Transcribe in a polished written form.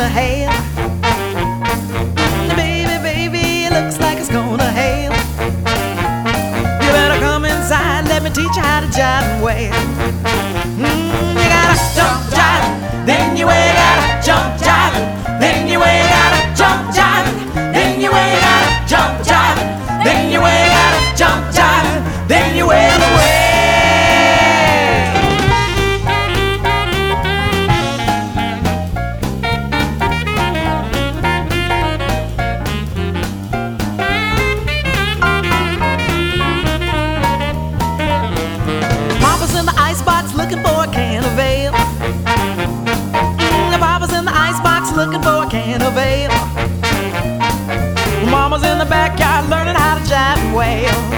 gonna hail. Baby, baby, it looks like it's gonna hail. You better come inside, let me teach you how to jive and wail. You gotta jump jive, then you ain't gotta jump jive, then you ain't gotta jump jive, then you ain't gotta jump jive, then you ain't gotta jump jive, then you wail away. Papa's in the icebox looking for a can of ale. Papa's in the icebox looking for a can of ale. Mama's in the backyard learning how to jive and wail.